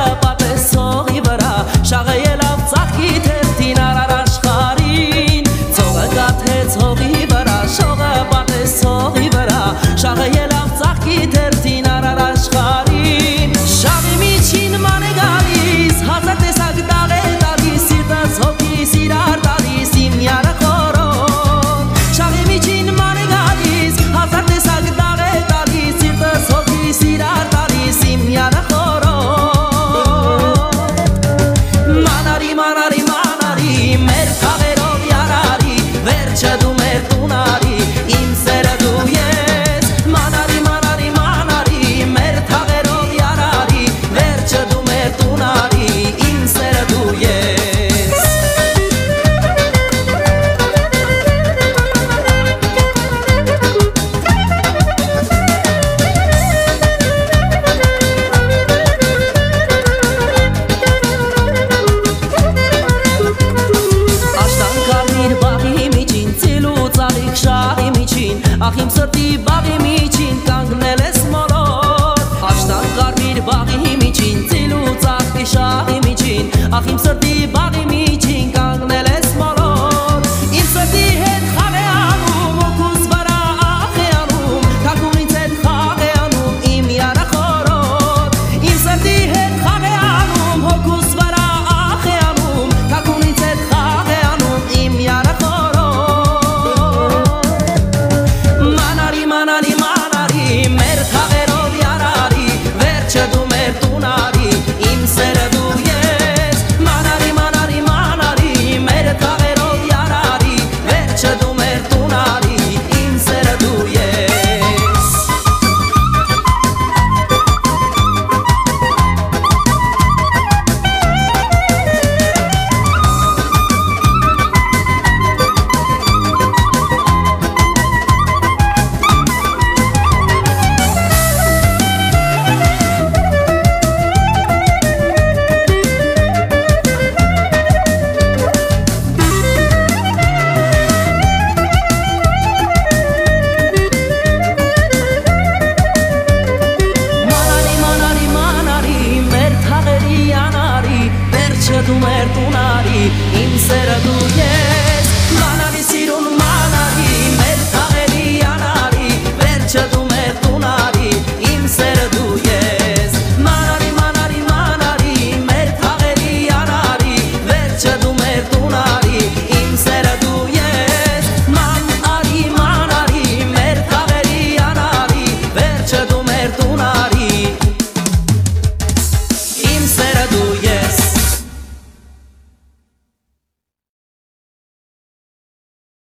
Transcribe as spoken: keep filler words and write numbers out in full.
պատես հողի վրա շաղը ելավ ծաղկի թերթին արար աշխարհին ծողը կաթեց հողի վրա շողը պատես հողի վրա շաղը ելավ ծաղկի թերթին արար աշխարհին շաղի միջին ման է գալիս հազար տեսակ տաղ է տալիս սիրտս հոգի սիրար տալիս իմ յարը խորոն շաղի միջին ման է գալիս հազար տեսակ տաղ է տալիս սիրտս հոգի սիրար տալիս իմ յարը Manari, manari, մեր խաղերով յարարի վերջը դու մեր տունարի իմ սերը դու ես Manari, manari, manari, մեր խաղերով յարարի վերջը դու մեր տունարի իմ սերը դու ես Ախ իմ սրտի բաղի միջին կանգնել ես